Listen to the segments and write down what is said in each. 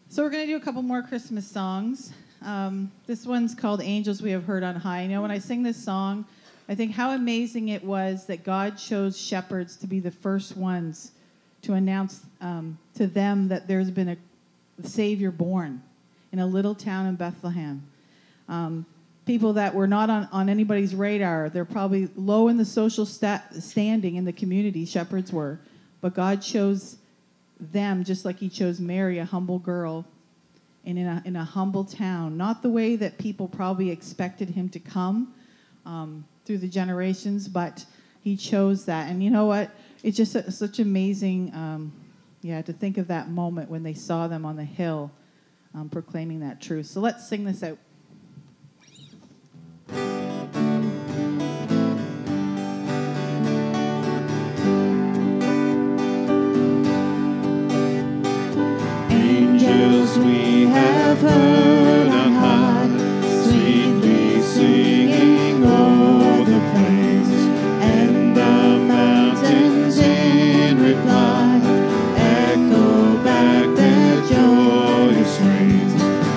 So we're going to do a couple more Christmas songs. This one's called Angels We Have Heard on High. You know, when I sing this song, I think how amazing it was that God chose shepherds to be the first ones to announce to them that there's been a Savior born in a little town in Bethlehem. People that were not on anybody's radar. They're probably low in the social standing in the community, shepherds were. But God chose them just like he chose Mary, a humble girl, in a humble town. Not the way that people probably expected him to come through the generations, but he chose that. And you know what? It's just such amazing, to think of that moment when they saw them on the hill proclaiming that truth. So let's sing this out. Angels we have heard on high, sweetly singing o'er the plains, and the mountains in reply echo back their joyous strains.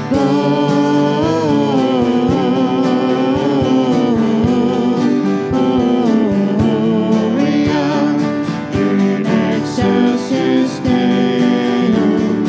Gloria in excelsis Deo.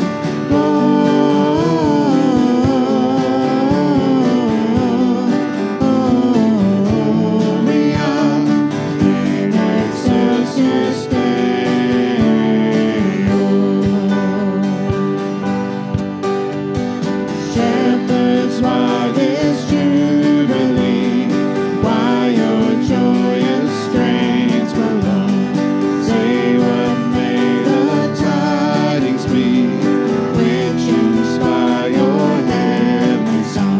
Shepherds, why this jubilee? Why your joyous strains prolong? Say what may the tidings be, which inspire your heavenly song.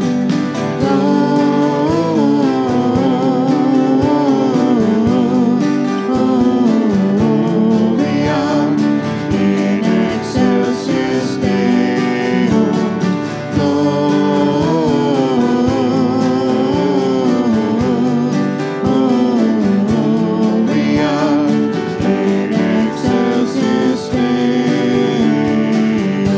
Gloria in excelsis Deo. Gloria in excelsis Deo.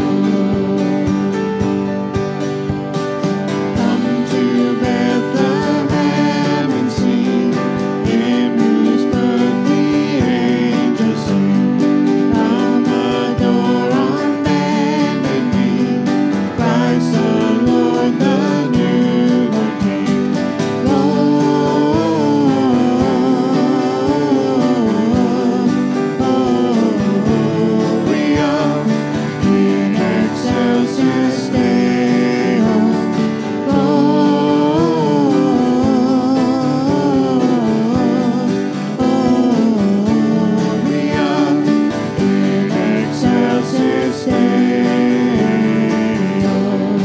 Come to Bethlehem and see, in whose birth the angels sing. Come adore on bended knee, Christ the Lord, the newborn King. Gloria in excelsis Deo. Gloria in excelsis Deo.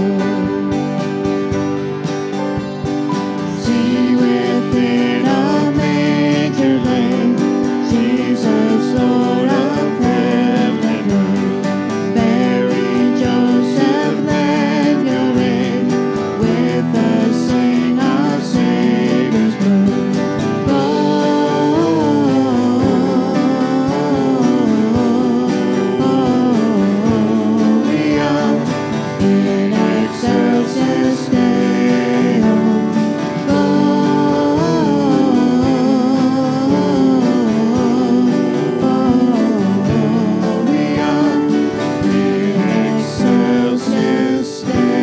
See within a manger lay Jesus, Lord of heaven and earth. Mary, Joseph, lend your aid, with us sing our Savior's birth. Gloria in excelsis Deo. Gloria in excelsis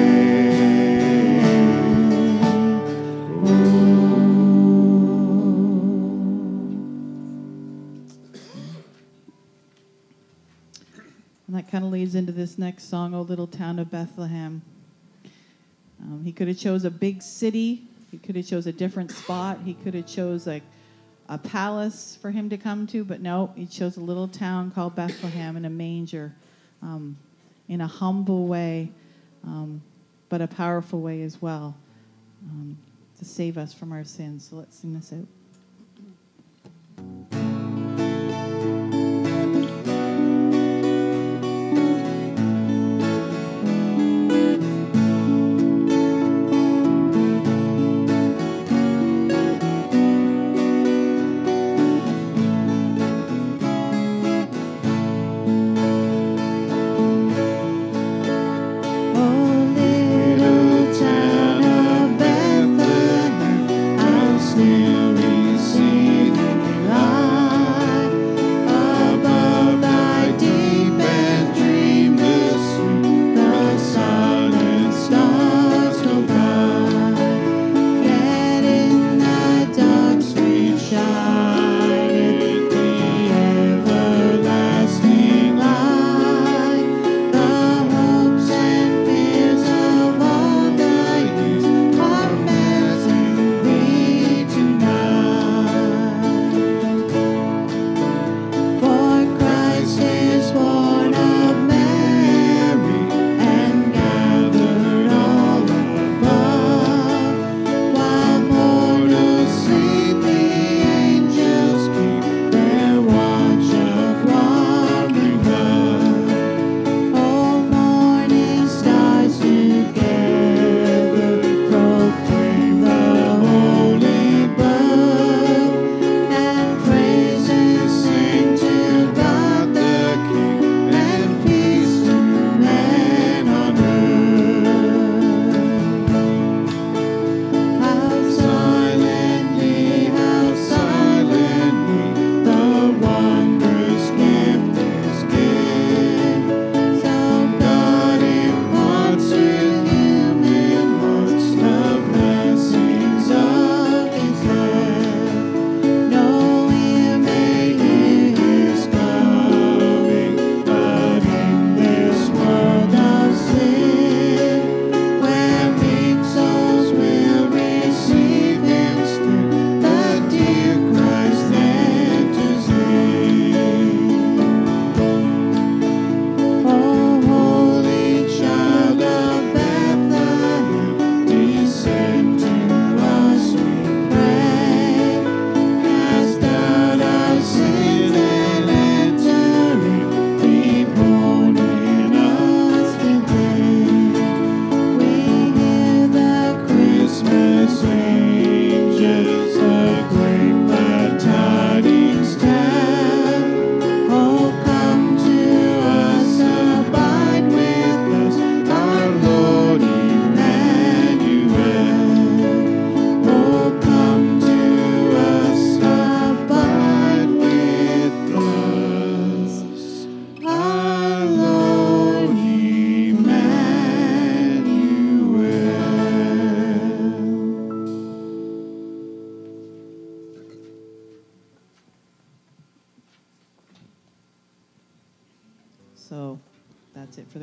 And that kind of leads into this next song, O Little Town of Bethlehem. He could have chose a big city. He could have chose a different spot. He could have chose like a palace for him to come to, but no, he chose a little town called Bethlehem in a manger, in a humble way, but a powerful way as well, to save us from our sins. So let's sing this out.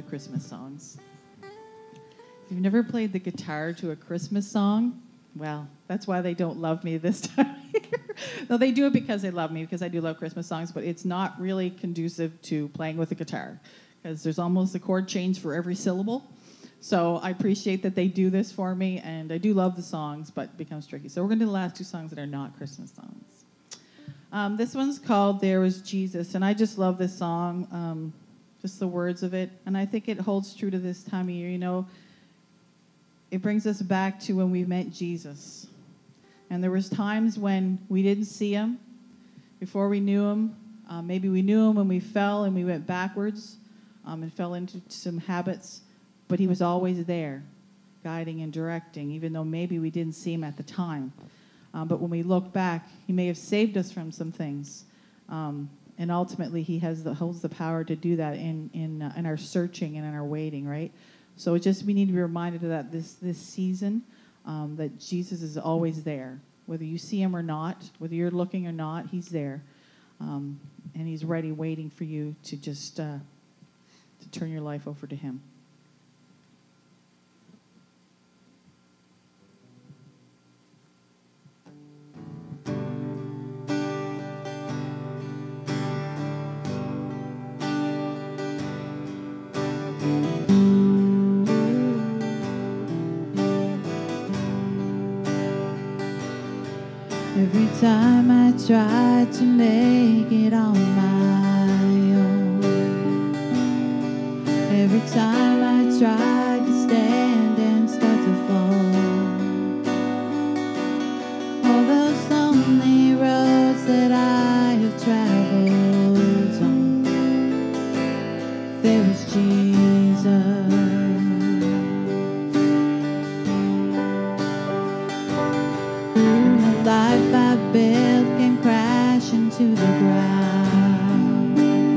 the Christmas songs. If you've never played the guitar to a Christmas song, well, that's why they don't love me this time of year. No, they do it because they love me, because I do love Christmas songs, but it's not really conducive to playing with a guitar, because there's almost a chord change for every syllable. So I appreciate that they do this for me, and I do love the songs, but it becomes tricky. So we're going to do the last two songs that are not Christmas songs. This one's called There Was Jesus, and I just love this song, just the words of it, and I think it holds true to this time of year. You know, it brings us back to when we met Jesus. And there was times when we didn't see him before we knew him. Maybe we knew him and we fell and we went backwards and fell into some habits. But he was always there, guiding and directing, even though maybe we didn't see him at the time. But when we look back, he may have saved us from some things. And ultimately, he holds the power to do that in our searching and in our waiting, right? So we need to be reminded of that this season, that Jesus is always there. Whether you see him or not, whether you're looking or not, he's there. And he's ready, waiting for you to just to turn your life over to him. Every time I try to make it on my own, every time I try to stand and start to fall, all those lonely roads that I have traveled on, there was Jesus. Life I built came crashing to the ground,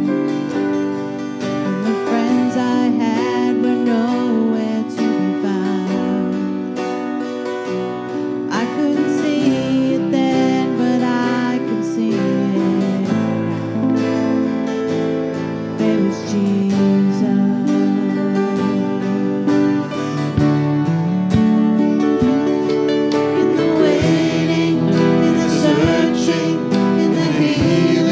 and the friends I had were nowhere to be found. I couldn't see it then, but I can see it now. There was Jesus. In the waiting, in the searching, in the healing.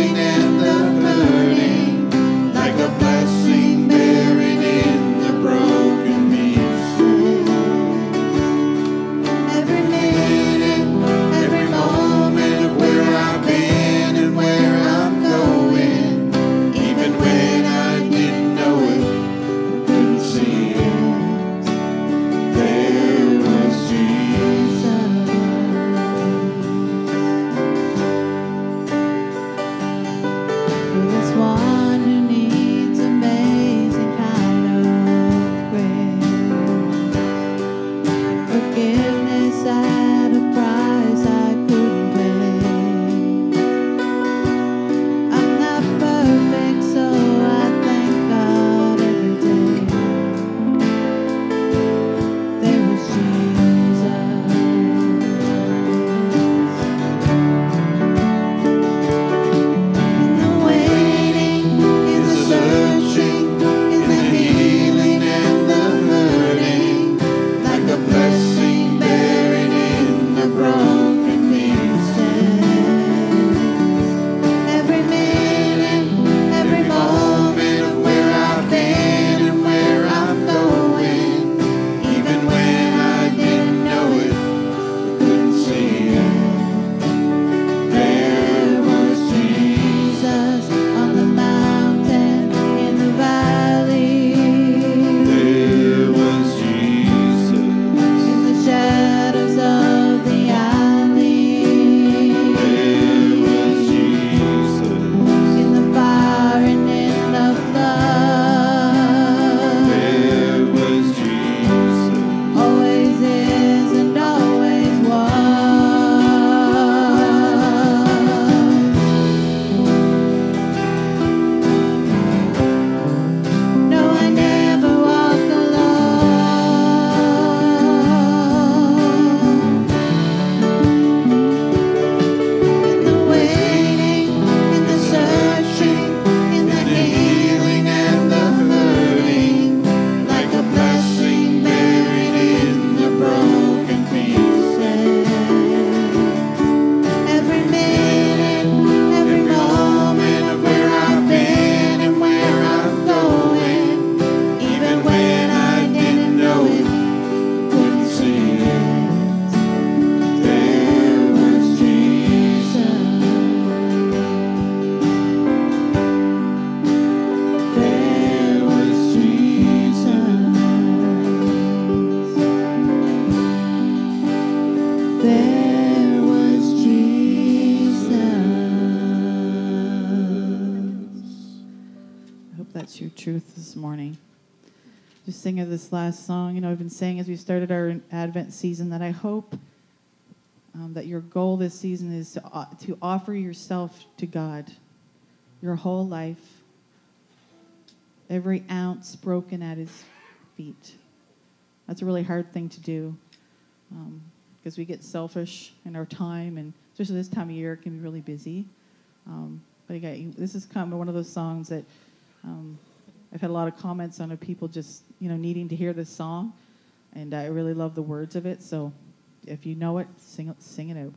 this morning. Just sing of this last song. You know, I've been saying as we started our Advent season that I hope that your goal this season is to offer yourself to God, your whole life, every ounce broken at his feet. That's a really hard thing to do because we get selfish in our time, and especially this time of year, it can be really busy. But again, this is kind of one of those songs that I've had a lot of comments on of people just, you know, needing to hear this song, and I really love the words of it. So if you know it, sing it out.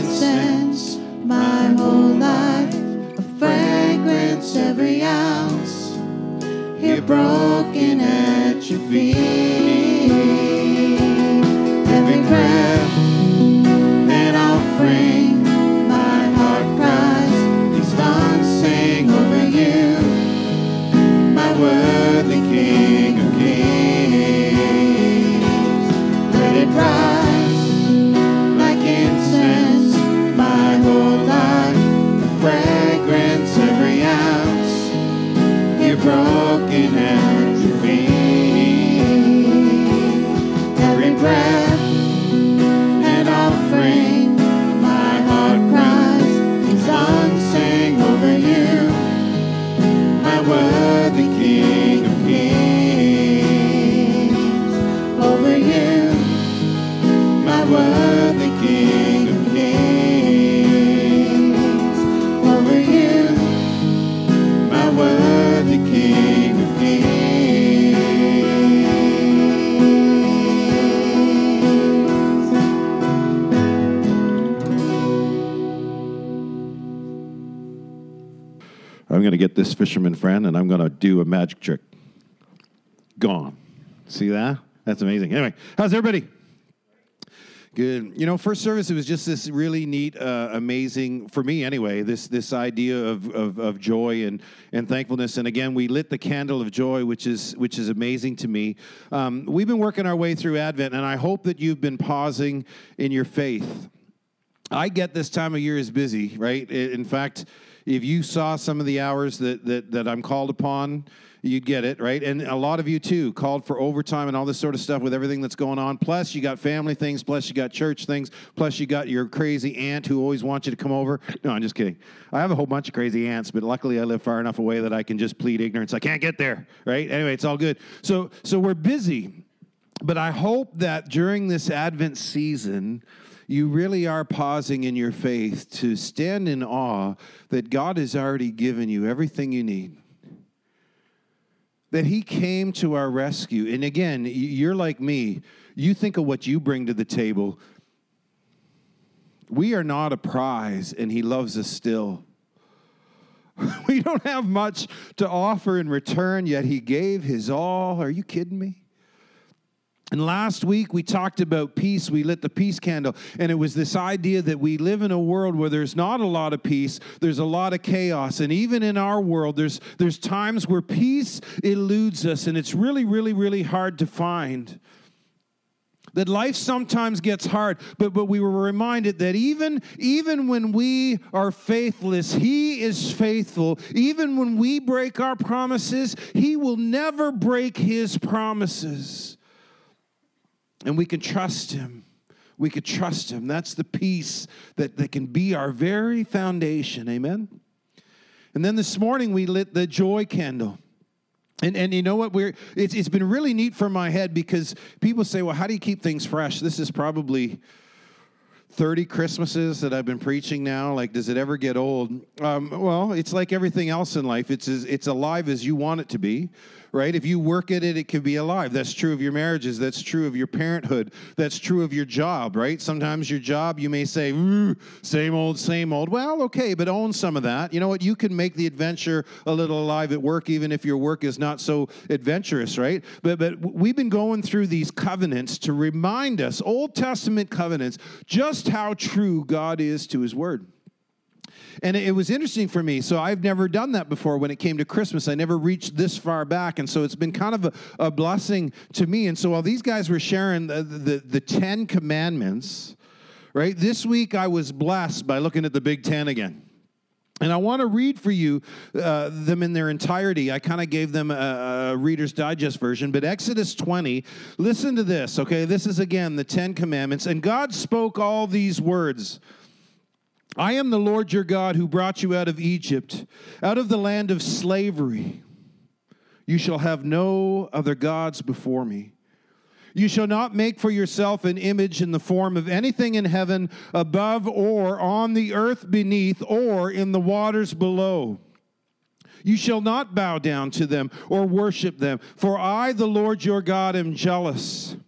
incense, my whole life, a fragrance every ounce, here broken at your feet. Every breath, an offering, my heart cries, these songs sing over you, my worthy King of Kings. Let it rise like incense, my whole life, a fragrance every ounce, here broken at your feet. Every breath, an offering, my heart cries, these songs sing over you, my worthy King of Kings. Over you, my worthy King of Kings. Over you, my worthy King of Kings. I'm going to get this fisherman friend, and I'm going to do a magic trick. Gone. See that? That's amazing. Anyway, how's everybody? Good. You know, first service, it was just this really neat, amazing, for me anyway, this idea of joy and thankfulness. And again, we lit the candle of joy, which is amazing to me. We've been working our way through Advent, and I hope that you've been pausing in your faith. I get this time of year is busy, right? In fact, if you saw some of the hours that I'm called upon, you'd get it, right? And a lot of you, too, called for overtime and all this sort of stuff with everything that's going on. Plus, you got family things. Plus, you got church things. Plus, you got your crazy aunt who always wants you to come over. No, I'm just kidding. I have a whole bunch of crazy aunts, but luckily I live far enough away that I can just plead ignorance. I can't get there, right? Anyway, it's all good. So we're busy. But I hope that during this Advent season, you really are pausing in your faith to stand in awe that God has already given you everything you need. That he came to our rescue. And again, you're like me. You think of what you bring to the table. We are not a prize, and he loves us still. We don't have much to offer in return, yet he gave his all. Are you kidding me? And last week, we talked about peace. We lit the peace candle. And it was this idea that we live in a world where there's not a lot of peace. There's a lot of chaos. And even in our world, there's times where peace eludes us. And it's really, really, really hard to find. That life sometimes gets hard. But we were reminded that even when we are faithless, he is faithful. Even when we break our promises, he will never break his promises. And we can trust him. We can trust him. That's the peace that can be our very foundation. Amen? And then this morning we lit the joy candle. And you know what? It's been really neat for my head because people say, well, how do you keep things fresh? This is probably 30 Christmases that I've been preaching now. Like, does it ever get old? Well, it's like everything else in life. It's alive as you want it to be. Right? If you work at it, it can be alive. That's true of your marriages. That's true of your parenthood. That's true of your job, right? Sometimes your job, you may say, same old, same old. Well, okay, but own some of that. You know what? You can make the adventure a little alive at work, even if your work is not so adventurous, right? But we've been going through these covenants to remind us, Old Testament covenants, just how true God is to his word. And it was interesting for me. So I've never done that before when it came to Christmas. I never reached this far back. And so it's been kind of a blessing to me. And so while these guys were sharing the 10 commandments, right, this week I was blessed by looking at the Big Ten again. And I want to read for you them in their entirety. I kind of gave them a Reader's Digest version. But Exodus 20, listen to this, okay? This is, again, the 10 commandments. And God spoke all these words. I am the Lord your God who brought you out of Egypt, out of the land of slavery. You shall have no other gods before me. You shall not make for yourself an image in the form of anything in heaven above or on the earth beneath or in the waters below. You shall not bow down to them or worship them, for I, the Lord your God, am jealous,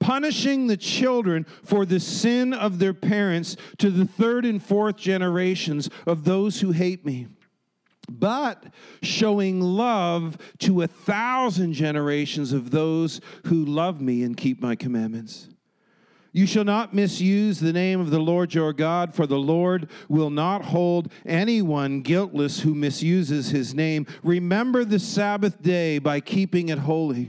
punishing the children for the sin of their parents to the third and fourth generations of those who hate me, but showing love to 1,000 generations of those who love me and keep my commandments. You shall not misuse the name of the Lord your God, for the Lord will not hold anyone guiltless who misuses his name. Remember the Sabbath day by keeping it holy.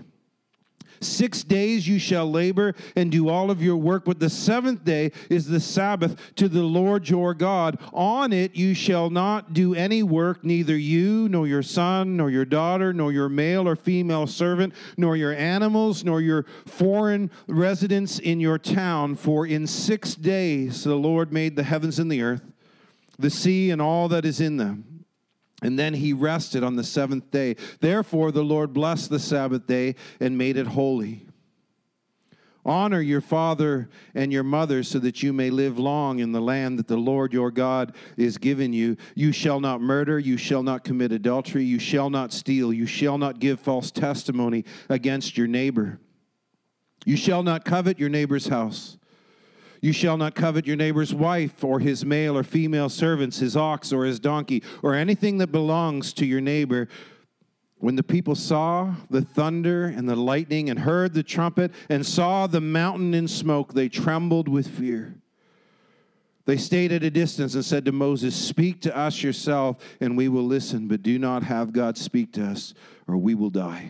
6 days you shall labor and do all of your work, but the seventh day is the Sabbath to the Lord your God. On it you shall not do any work, neither you, nor your son, nor your daughter, nor your male or female servant, nor your animals, nor your foreign residents in your town. For in 6 days the Lord made the heavens and the earth, the sea and all that is in them. And then he rested on the seventh day. Therefore, the Lord blessed the Sabbath day and made it holy. Honor your father and your mother so that you may live long in the land that the Lord your God is giving you. You shall not murder. You shall not commit adultery. You shall not steal. You shall not give false testimony against your neighbor. You shall not covet your neighbor's house. You shall not covet your neighbor's wife or his male or female servants, his ox or his donkey, or anything that belongs to your neighbor. When the people saw the thunder and the lightning and heard the trumpet and saw the mountain in smoke, they trembled with fear. They stayed at a distance and said to Moses, "Speak to us yourself, and we will listen, but do not have God speak to us, or we will die."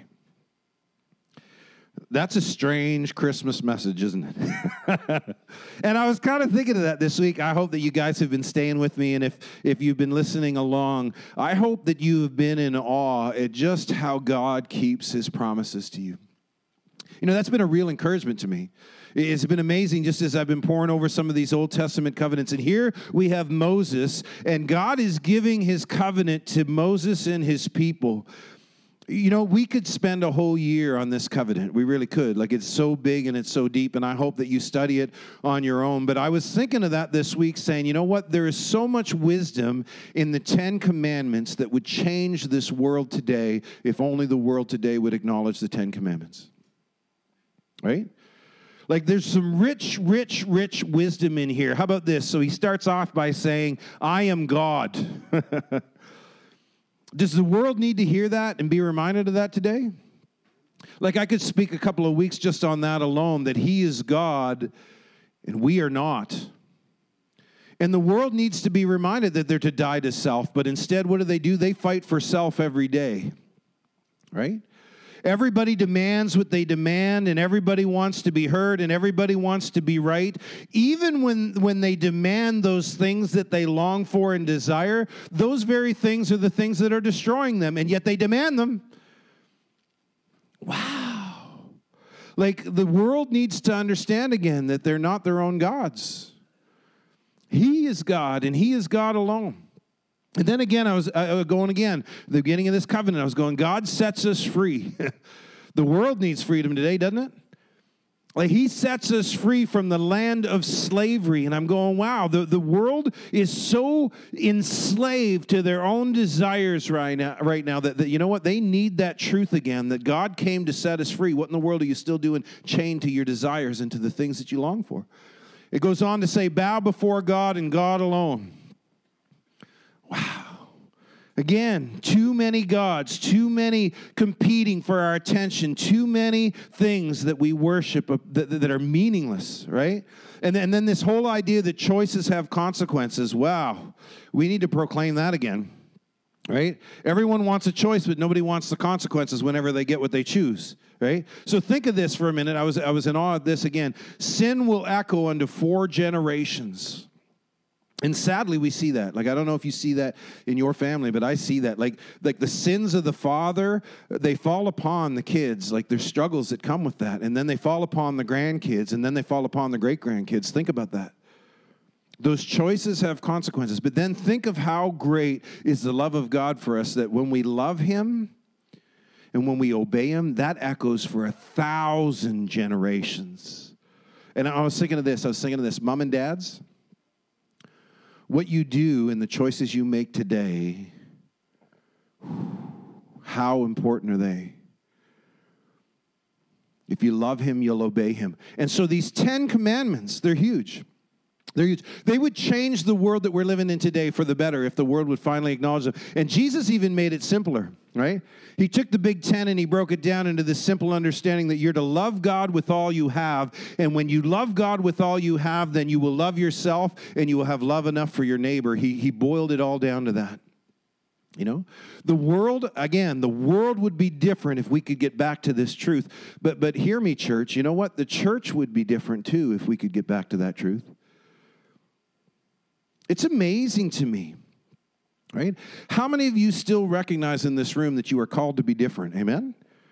That's a strange Christmas message, isn't it? And I was kind of thinking of that this week. I hope that you guys have been staying with me, and if you've been listening along, I hope that you have been in awe at just how God keeps his promises to you. You know, that's been a real encouragement to me. It's been amazing just as I've been poring over some of these Old Testament covenants. And here we have Moses, and God is giving his covenant to Moses and his people. You know, we could spend a whole year on this covenant. We really could. Like, it's so big and it's so deep, and I hope that you study it on your own. But I was thinking of that this week, saying, you know what? There is so much wisdom in the 10 Commandments that would change this world today if only the world today would acknowledge the 10 Commandments. Right? Like, there's some rich wisdom in here. How about this? So he starts off by saying, I am God. Does the world need to hear that and be reminded of that today? Like, I could speak a couple of weeks just on that alone, that he is God and we are not. And the world needs to be reminded that they're to die to self, but instead, what do? They fight for self every day, right? Everybody demands what they demand, and everybody wants to be heard, and everybody wants to be right. Even when they demand those things that they long for and desire, those very things are the things that are destroying them, and yet they demand them. Wow. Like, the world needs to understand again that they're not their own gods. He is God, and he is God alone. And then again, I was going again, the beginning of this covenant, I was going, God sets us free. The world needs freedom today, doesn't it? Like, he sets us free from the land of slavery. And I'm going, wow, the world is so enslaved to their own desires right now that, you know what, they need that truth again, that God came to set us free. What in the world are you still doing chained to your desires and to the things that you long for? It goes on to say, bow before God and God alone. Wow. Again, too many gods, too many competing for our attention, too many things that we worship that are meaningless, right? And then this whole idea that choices have consequences. Wow. We need to proclaim that again, right? Everyone wants a choice, but nobody wants the consequences whenever they get what they choose, right? So think of this for a minute. I was in awe of this again. Sin will echo unto 4 generations. And sadly, we see that. Like, I don't know if you see that in your family, but I see that. Like the sins of the father, they fall upon the kids. Like, there's struggles that come with that. And then they fall upon the grandkids, and then they fall upon the great-grandkids. Think about that. Those choices have consequences. But then think of how great is the love of God for us, that when we love him and when we obey him, that echoes for 1,000 generations. And I was thinking of this. Mom and dads, what you do and the choices you make today, how important are they? If you love him, you'll obey him. And so these 10 commandments, they're huge. They're huge. They would change the world that we're living in today for the better if the world would finally acknowledge them. And Jesus even made it simpler, right? He took the big 10 and he broke it down into this simple understanding that you're to love God with all you have. And when you love God with all you have, then you will love yourself and you will have love enough for your neighbor. He boiled it all down to that. You know, the world would be different if we could get back to this truth. But hear me, church, you know what? The church would be different too if we could get back to that truth. It's amazing to me, right? How many of you still recognize in this room that you are called to be different? Amen?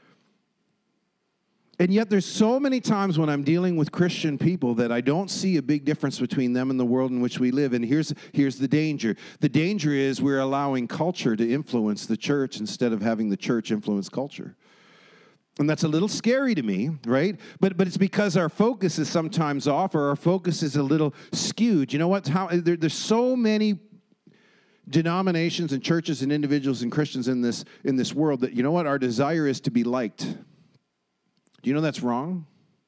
And yet there's so many times when I'm dealing with Christian people that I don't see a big difference between them and the world in which we live. And here's the danger. The danger is we're allowing culture to influence the church instead of having the church influence culture. And that's a little scary to me, right? But it's because our focus is sometimes off or our focus is a little skewed. You know what? There's so many denominations and churches and individuals and Christians in this world that, you know what? Our desire is to be liked. Do you know that's wrong?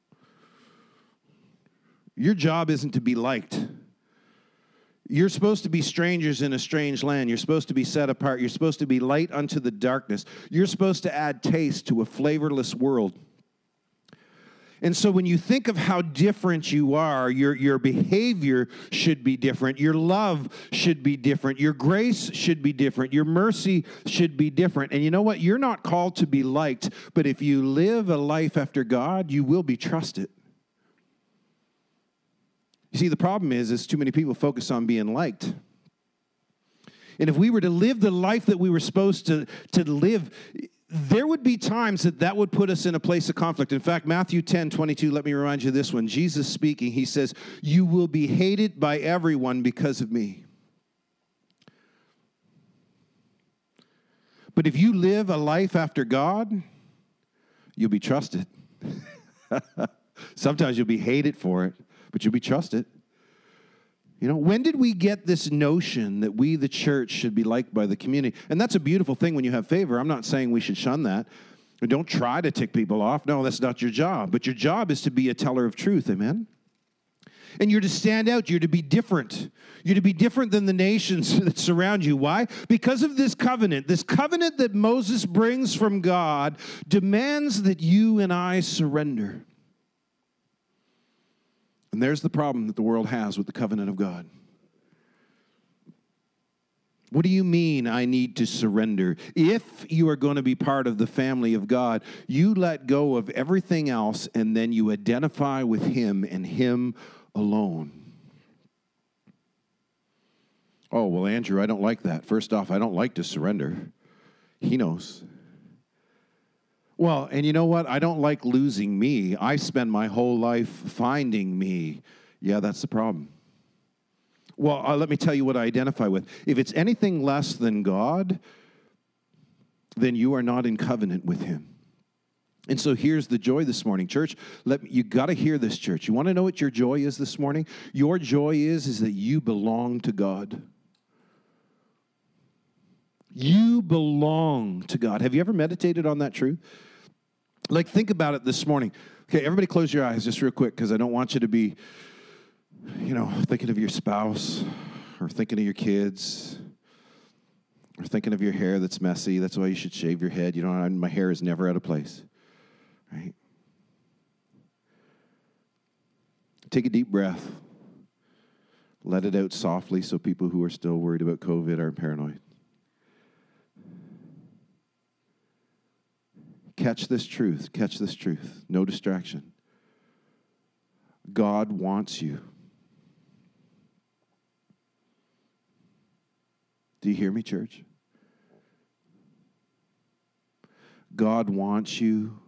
Your job isn't to be liked. You're supposed to be strangers in a strange land. You're supposed to be set apart. You're supposed to be light unto the darkness. You're supposed to add taste to a flavorless world. And so when you think of how different you are, your behavior should be different. Your love should be different. Your grace should be different. Your mercy should be different. And you know what? You're not called to be liked, but if you live a life after God, you will be trusted. You see, the problem is too many people focus on being liked. And if we were to live the life that we were supposed to live, there would be times that would put us in a place of conflict. In fact, Matthew 10:22, let me remind you of this one. Jesus speaking, he says, "You will be hated by everyone because of me." But if you live a life after God, you'll be trusted. Sometimes you'll be hated for it, but you'll be trusted. You know, when did we get this notion that we, the church, should be liked by the community? And that's a beautiful thing when you have favor. I'm not saying we should shun that. Don't try to tick people off. No, that's not your job. But your job is to be a teller of truth, amen? And you're to stand out. You're to be different. You're to be different than the nations that surround you. Why? Because of this covenant. This covenant that Moses brings from God demands that you and I surrender. And there's the problem that the world has with the covenant of God. What do you mean I need to surrender? If you are going to be part of the family of God, you let go of everything else and then you identify with him and him alone. Oh, well, Andrew, I don't like that. First off, I don't like to surrender. He knows. Well, and you know what? I don't like losing me. I spend my whole life finding me. Yeah, that's the problem. Well, let me tell you what I identify with. If it's anything less than God, then you are not in covenant with him. And so here's the joy this morning, church. You got to hear this, church. You want to know what your joy is this morning? Your joy is that you belong to God. You belong to God. Have you ever meditated on that truth? Like, think about it this morning. Okay, everybody close your eyes just real quick because I don't want you to be, thinking of your spouse or thinking of your kids or thinking of your hair that's messy. That's why you should shave your head. My hair is never out of place, right? Take a deep breath. Let it out softly so people who are still worried about COVID aren't paranoid. Catch this truth. Catch this truth. No distraction. God wants you. Do you hear me, church? God wants you.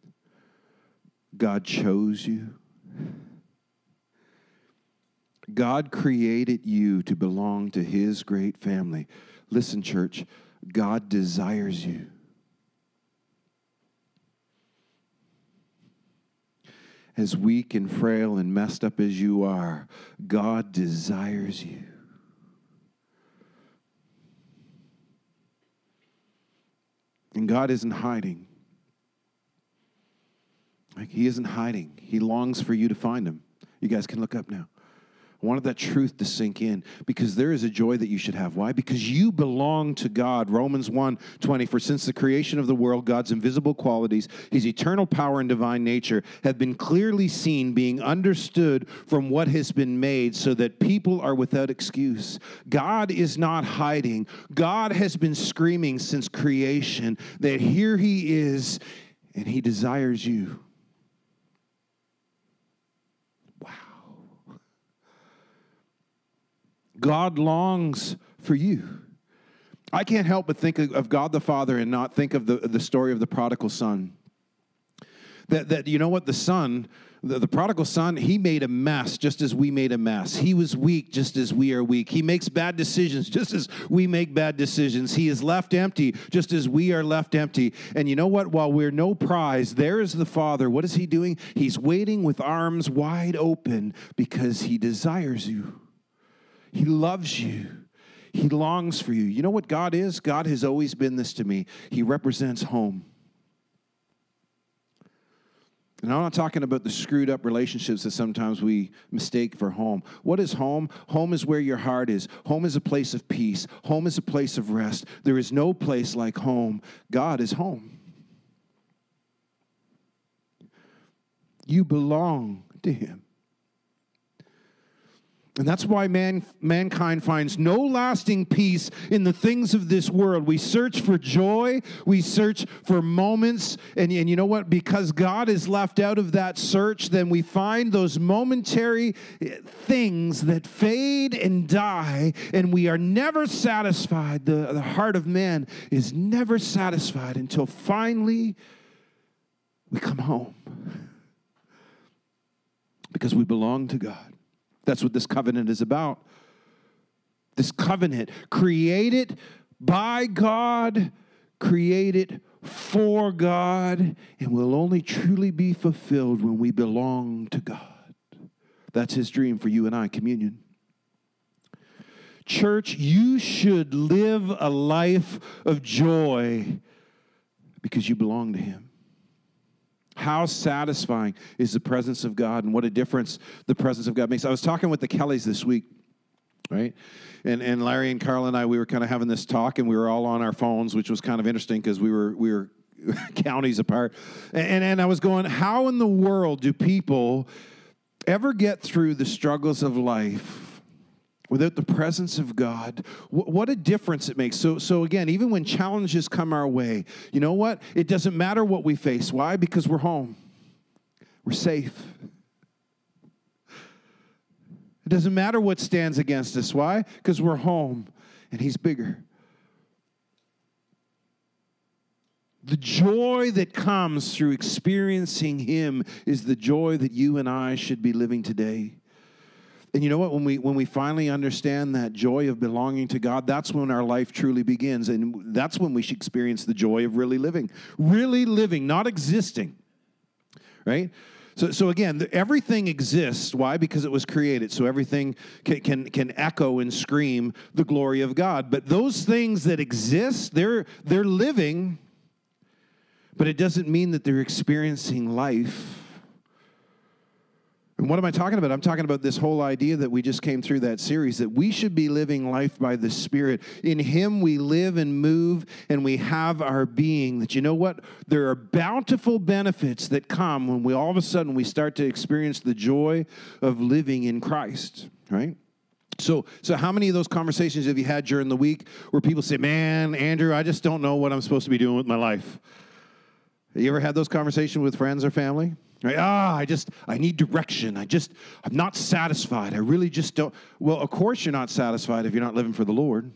God chose you. God created you to belong to his great family. Listen, church, God desires you. As weak and frail and messed up as you are, God desires you. And God isn't hiding. Like, he isn't hiding. He longs for you to find him. You guys can look up now. I wanted that truth to sink in because there is a joy that you should have. Why? Because you belong to God. Romans 1:20, for since the creation of the world, God's invisible qualities, his eternal power and divine nature have been clearly seen, being understood from what has been made, so that people are without excuse. God is not hiding. God has been screaming since creation that here he is and he desires you. God longs for you. I can't help but think of God the Father and not think of the story of the prodigal son. That you know what, the son, the prodigal son, he made a mess just as we made a mess. He was weak just as we are weak. He makes bad decisions just as we make bad decisions. He is left empty just as we are left empty. And you know what? While we're no prize, there is the Father. What is he doing? He's waiting with arms wide open because he desires you. He loves you. He longs for you. You know what God is? God has always been this to me. He represents home. And I'm not talking about the screwed up relationships that sometimes we mistake for home. What is home? Home is where your heart is. Home is a place of peace. Home is a place of rest. There is no place like home. God is home. You belong to him. And that's why mankind finds no lasting peace in the things of this world. We search for joy. We search for moments. And you know what? Because God is left out of that search, then we find those momentary things that fade and die, and we are never satisfied. The heart of man is never satisfied until finally we come home. Because we belong to God. That's what this covenant is about. This covenant, created by God, created for God, and will only truly be fulfilled when we belong to God. That's his dream for you and I, communion. Church, you should live a life of joy because you belong to him. How satisfying is the presence of God, and what a difference the presence of God makes. I was talking with the Kellys this week, right? And Larry and Carl and I, we were kind of having this talk, and we were all on our phones, which was kind of interesting because we were counties apart. And I was going, how in the world do people ever get through the struggles of life without the presence of God? What a difference it makes. So again, even when challenges come our way, you know what? It doesn't matter what we face. Why? Because we're home. We're safe. It doesn't matter what stands against us. Why? Because we're home, and he's bigger. The joy that comes through experiencing him is the joy that you and I should be living today. And you know what? When we finally understand that joy of belonging to God, that's when our life truly begins. And that's when we should experience the joy of really living. Really living, not existing. Right? So again, everything exists. Why? Because it was created. So everything can echo and scream the glory of God. But those things that exist, they're living, but it doesn't mean that they're experiencing life. And what am I talking about? I'm talking about this whole idea that we just came through that series, that we should be living life by the Spirit. In him we live and move, and we have our being. That you know what? There are bountiful benefits that come when we all of a sudden we start to experience the joy of living in Christ, right? So how many of those conversations have you had during the week where people say, man, Andrew, I just don't know what I'm supposed to be doing with my life? Have you ever had those conversations with friends or family? Right? I need direction. I'm not satisfied. I really just don't. Well, of course you're not satisfied if you're not living for the Lord.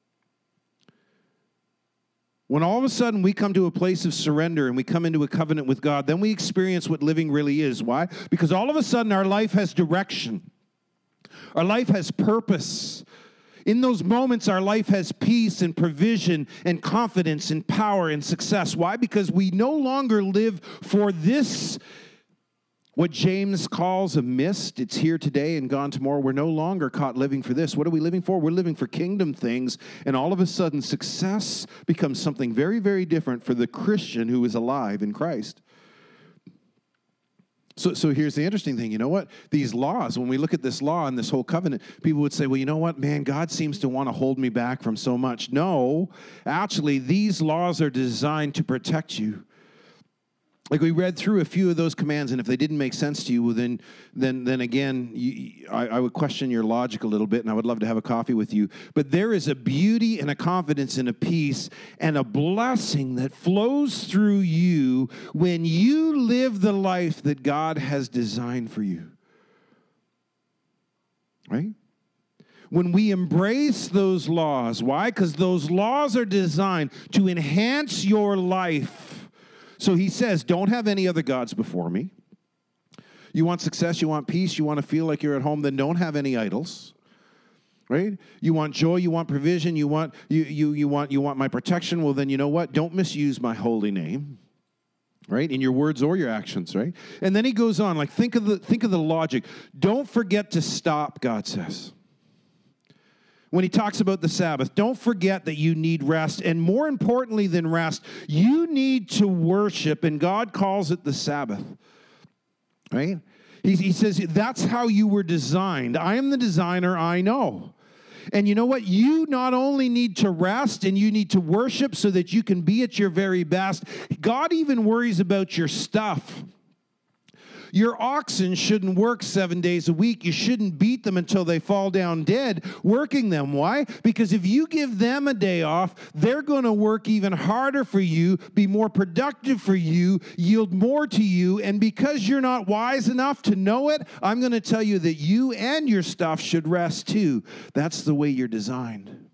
When all of a sudden we come to a place of surrender and we come into a covenant with God, then we experience what living really is. Why? Because all of a sudden our life has direction. Our life has purpose. In those moments, our life has peace and provision and confidence and power and success. Why? Because we no longer live for this, what James calls a mist. It's here today and gone tomorrow. We're no longer caught living for this. What are we living for? We're living for kingdom things. And all of a sudden, success becomes something very, very different for the Christian who is alive in Christ. So here's the interesting thing. You know what? These laws, when we look at this law and this whole covenant, people would say, well, you know what, man, God seems to want to hold me back from so much. No, actually, these laws are designed to protect you. Like we read through a few of those commands, and if they didn't make sense to you, well, then again, I would question your logic a little bit, and I would love to have a coffee with you. But there is a beauty and a confidence and a peace and a blessing that flows through you when you live the life that God has designed for you. Right? When we embrace those laws. Why? Because those laws are designed to enhance your life. So he says, don't have any other gods before me. You want success, you want peace, you want to feel like you're at home, then don't have any idols. Right? You want joy, you want provision, you want my protection. Well, then you know what? Don't misuse my holy name. Right? In your words or your actions, right? And then he goes on, like think of the logic. Don't forget to stop, God says. When he talks about the Sabbath, don't forget that you need rest. And more importantly than rest, you need to worship. And God calls it the Sabbath. Right? He says, that's how you were designed. I am the designer, I know. And you know what? You not only need to rest and you need to worship so that you can be at your very best. God even worries about your stuff. Your oxen shouldn't work 7 days a week. You shouldn't beat them until they fall down dead working them. Why? Because if you give them a day off, they're going to work even harder for you, be more productive for you, yield more to you. And because you're not wise enough to know it, I'm going to tell you that you and your stuff should rest too. That's the way you're designed.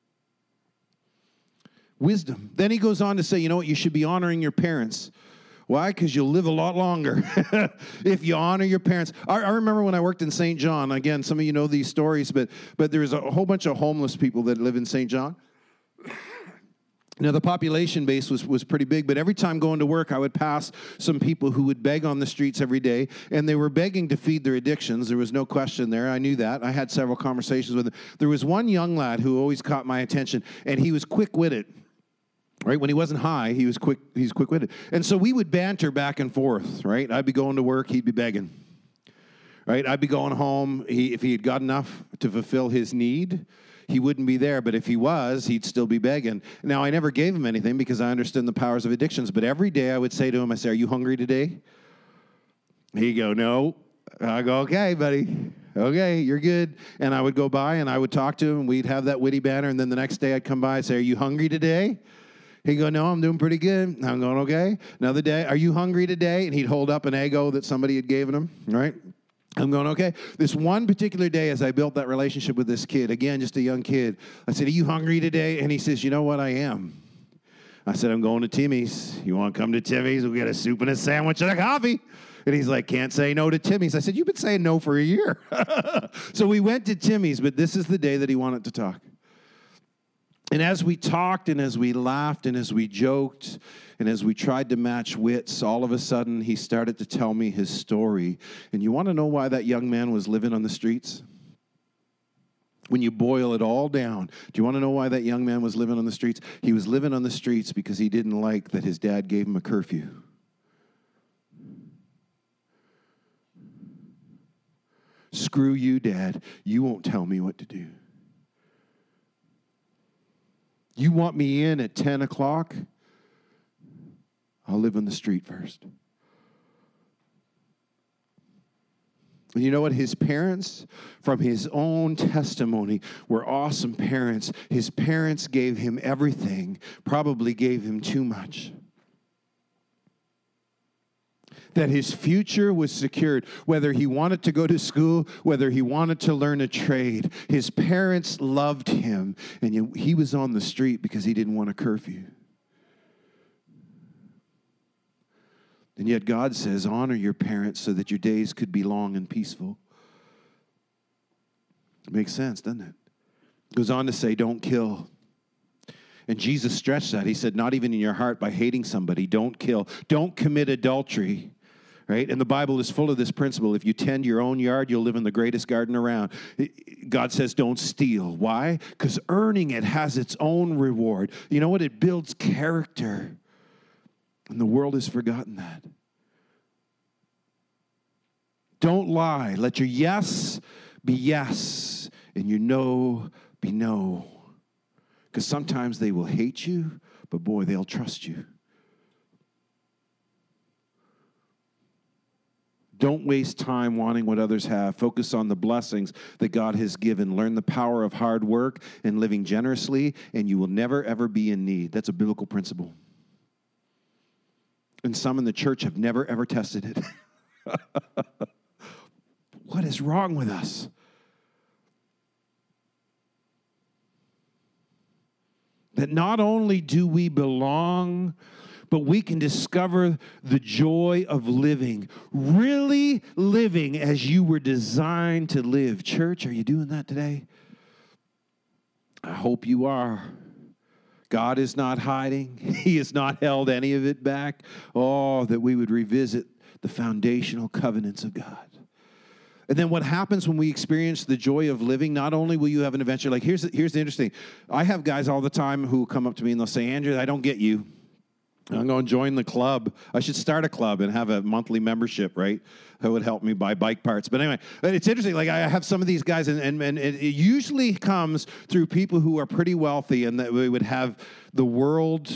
Wisdom. Then he goes on to say, you know what? You should be honoring your parents. Why? Because you'll live a lot longer if you honor your parents. I remember when I worked in St. John. Again, some of you know these stories, but there's a whole bunch of homeless people that live in St. John. Now, the population base was pretty big, but every time going to work, I would pass some people who would beg on the streets every day, and they were begging to feed their addictions. There was no question there. I knew that. I had several conversations with them. There was one young lad who always caught my attention, and he was quick-witted. Right? When he wasn't high, he's quick-witted. And so we would banter back and forth, right? I'd be going to work, he'd be begging. Right? I'd be going home. If he had got enough to fulfill his need, he wouldn't be there. But if he was, he'd still be begging. Now, I never gave him anything because I understood the powers of addictions. But every day I would say to him, I say, are you hungry today? He'd go, no. I go, okay, buddy. Okay, you're good. And I would go by and I would talk to him. And we'd have that witty banter. And then the next day I'd come by and say, are you hungry today? He'd go, no, I'm doing pretty good. I'm going, okay. Another day, are you hungry today? And he'd hold up an Eggo that somebody had given him, right? I'm going, okay. This one particular day as I built that relationship with this kid, again, just a young kid, I said, are you hungry today? And he says, you know what, I am. I said, I'm going to Timmy's. You want to come to Timmy's? We'll get a soup and a sandwich and a coffee. And he's like, can't say no to Timmy's. I said, you've been saying no for a year. So we went to Timmy's, but this is the day that he wanted to talk. And as we talked and as we laughed and as we joked and as we tried to match wits, all of a sudden he started to tell me his story. And you want to know why that young man was living on the streets? When you boil it all down, do you want to know why that young man was living on the streets? He was living on the streets because he didn't like that his dad gave him a curfew. Screw you, Dad. You won't tell me what to do. You want me in at 10 o'clock? I'll live on the street first. And you know what? His parents, from his own testimony, were awesome parents. His parents gave him everything, probably gave him too much. That his future was secured, whether he wanted to go to school, whether he wanted to learn a trade. His parents loved him, and he was on the street because he didn't want a curfew. And yet God says, honor your parents so that your days could be long and peaceful. It makes sense, doesn't it? Goes on to say, don't kill. And Jesus stretched that. He said, not even in your heart by hating somebody, don't kill. Don't commit adultery. Right? And the Bible is full of this principle. If you tend your own yard, you'll live in the greatest garden around. God says don't steal. Why? Because earning it has its own reward. You know what? It builds character. And the world has forgotten that. Don't lie. Let your yes be yes and your no be no. Because sometimes they will hate you, but boy, they'll trust you. Don't waste time wanting what others have. Focus on the blessings that God has given. Learn the power of hard work and living generously, and you will never, ever be in need. That's a biblical principle. And some in the church have never, ever tested it. What is wrong with us? That not only do we belong, but we can discover the joy of living, really living as you were designed to live. Church, are you doing that today? I hope you are. God is not hiding. He has not held any of it back. Oh, that we would revisit the foundational covenants of God. And then what happens when we experience the joy of living, not only will you have an adventure, like here's the interesting. I have guys all the time who come up to me and they'll say, Andrew, I don't get you. I'm going to join the club. I should start a club and have a monthly membership, right? That would help me buy bike parts. But anyway, it's interesting. Like I have some of these guys, and it usually comes through people who are pretty wealthy, and that we would have the world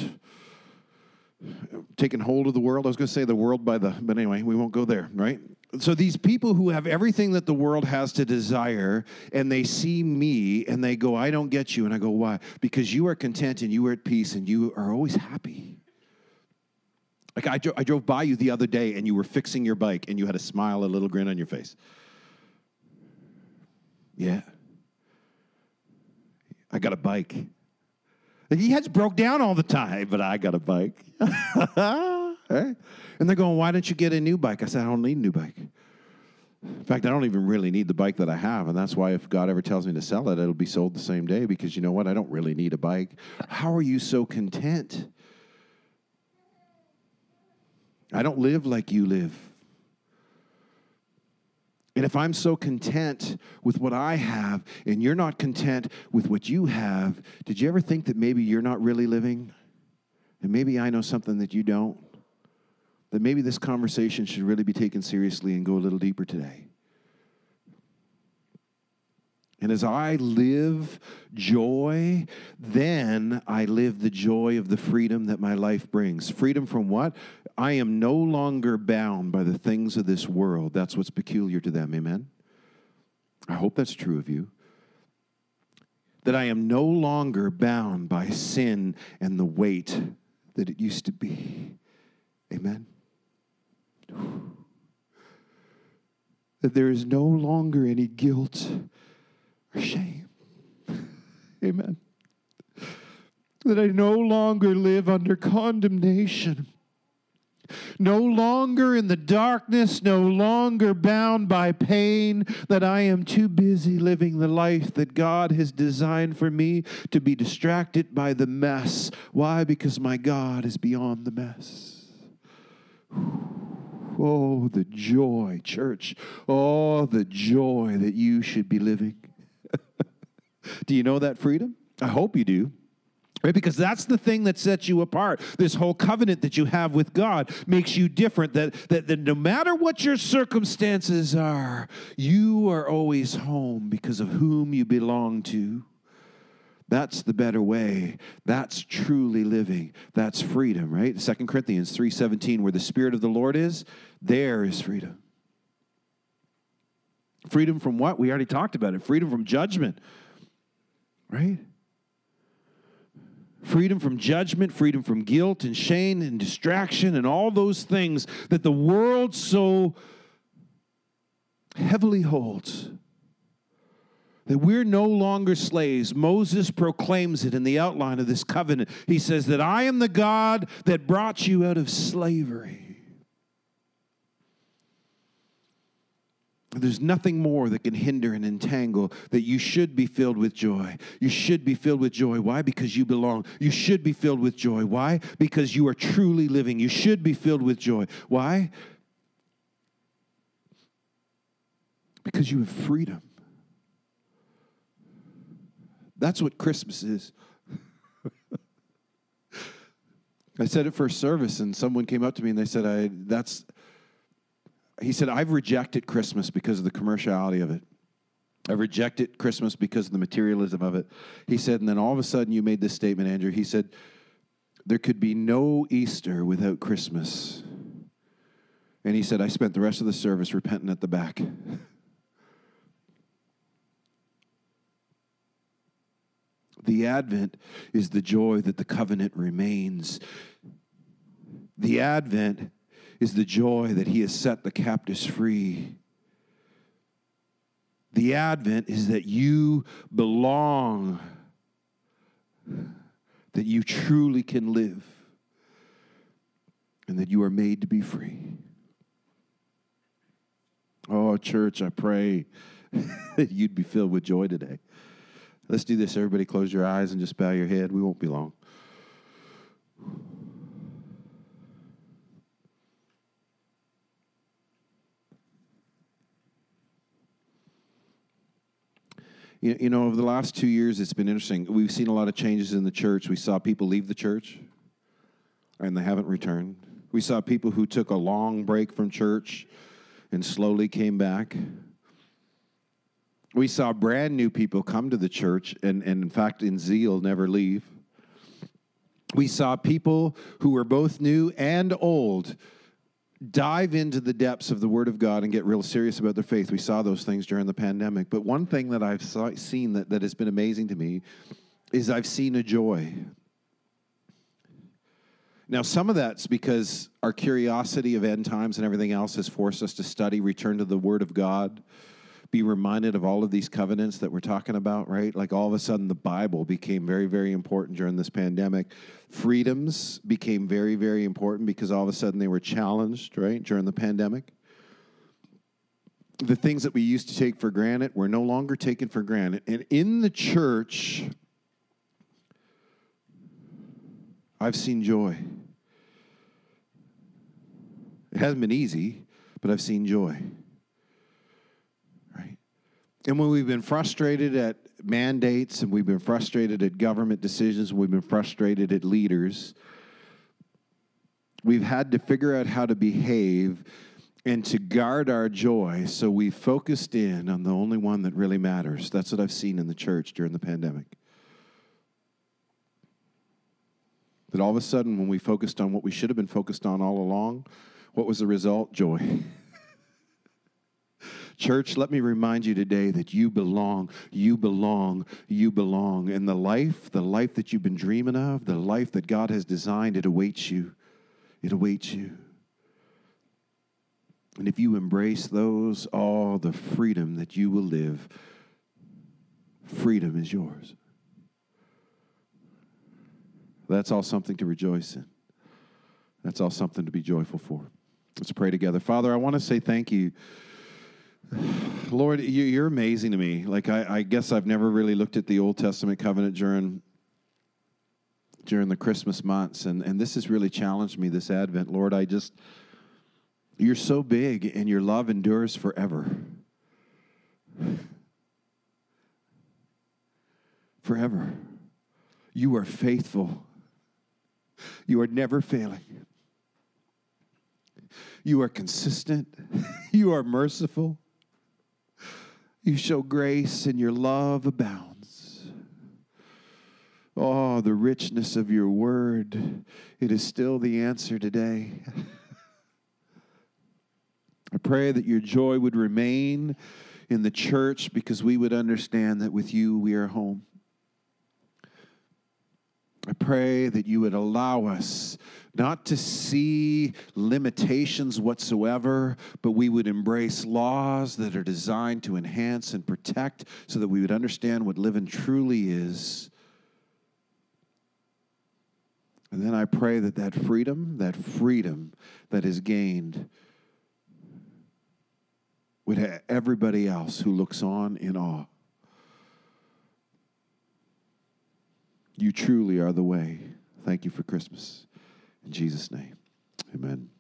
taking hold of the world. I was going to say the world but anyway, we won't go there, right? So these people who have everything that the world has to desire, and they see me, and they go, I don't get you. And I go, why? Because you are content, and you are at peace, and you are always happy. Like I drove by you the other day, and you were fixing your bike, and you had a smile, a little grin on your face. Yeah. I got a bike. He has broke down all the time, but I got a bike. Right? And they're going, why don't you get a new bike? I said, I don't need a new bike. In fact, I don't even really need the bike that I have, and that's why if God ever tells me to sell it, it'll be sold the same day, because you know what? I don't really need a bike. How are you so content? I don't live like you live. And if I'm so content with what I have and you're not content with what you have, did you ever think that maybe you're not really living? And maybe I know something that you don't? That maybe this conversation should really be taken seriously and go a little deeper today. And as I live joy, then I live the joy of the freedom that my life brings. Freedom from what? I am no longer bound by the things of this world. That's what's peculiar to them, amen? I hope that's true of you. That I am no longer bound by sin and the weight that it used to be. Amen? That there is no longer any guilt or shame. Amen. That I no longer live under condemnation. No longer in the darkness, no longer bound by pain, that I am too busy living the life that God has designed for me to be distracted by the mess. Why? Because my God is beyond the mess. Oh, the joy, church. Oh, the joy that you should be living. Do you know that freedom? I hope you do. Right? Because that's the thing that sets you apart. This whole covenant that you have with God makes you different. That no matter what your circumstances are, you are always home because of whom you belong to. That's the better way. That's truly living. That's freedom, right? 2 Corinthians 3:17, where the Spirit of the Lord is, there is freedom. Freedom from what? We already talked about it. Freedom from judgment, right? Freedom from judgment, freedom from guilt and shame and distraction and all those things that the world so heavily holds. That we're no longer slaves. Moses proclaims it in the outline of this covenant. He says that I am the God that brought you out of slavery. There's nothing more that can hinder and entangle that you should be filled with joy. You should be filled with joy. Why? Because you belong. You should be filled with joy. Why? Because you are truly living. You should be filled with joy. Why? Because you have freedom. That's what Christmas is. I said it first service, and someone came up to me and they said, he said, I've rejected Christmas because of the commerciality of it. I've rejected Christmas because of the materialism of it. He said, and then all of a sudden you made this statement, Andrew. He said, there could be no Easter without Christmas. And he said, I spent the rest of the service repenting at the back. The Advent is the joy that the covenant remains. The Advent is the joy that he has set the captives free. The Advent is that you belong, that you truly can live, and that you are made to be free. Oh, church, I pray that you'd be filled with joy today. Let's do this. Everybody close your eyes and just bow your head. We won't be long. You know, over the last 2 years, it's been interesting. We've seen a lot of changes in the church. We saw people leave the church, and they haven't returned. We saw people who took a long break from church and slowly came back. We saw brand new people come to the church and in fact, in zeal, never leave. We saw people who were both new and old dive into the depths of the Word of God and get real serious about their faith. We saw those things during the pandemic. But one thing that I've seen that has been amazing to me is I've seen a joy. Now, some of that's because our curiosity of end times and everything else has forced us to study, return to the Word of God, be reminded of all of these covenants that we're talking about, right? Like all of a sudden the Bible became very, very important during this pandemic. Freedoms became very, very important because all of a sudden they were challenged, right, during the pandemic. The things that we used to take for granted were no longer taken for granted. And in the church, I've seen joy. It hasn't been easy, but I've seen joy. And when we've been frustrated at mandates and we've been frustrated at government decisions, we've been frustrated at leaders, we've had to figure out how to behave and to guard our joy, so we focused in on the only one that really matters. That's what I've seen in the church during the pandemic. That all of a sudden, when we focused on what we should have been focused on all along, what was the result? Joy. Church, let me remind you today that you belong, you belong, you belong. And the life that you've been dreaming of, the life that God has designed, it awaits you. It awaits you. And if you embrace those, all the freedom that you will live, freedom is yours. That's all something to rejoice in. That's all something to be joyful for. Let's pray together. Father, I want to say thank you. Lord, you're amazing to me. Like, I guess I've never really looked at the Old Testament covenant during the Christmas months, and this has really challenged me this Advent. Lord, you're so big, and your love endures forever. Forever. You are faithful. You are never failing. You are consistent. You are merciful. You show grace and your love abounds. Oh, the richness of your word. It is still the answer today. I pray that your joy would remain in the church because we would understand that with you we are home. I pray that you would allow us not to see limitations whatsoever, but we would embrace laws that are designed to enhance and protect so that we would understand what living truly is. And then I pray that freedom that is gained would have everybody else who looks on in awe. You truly are the way. Thank you for Christmas. In Jesus' name, amen.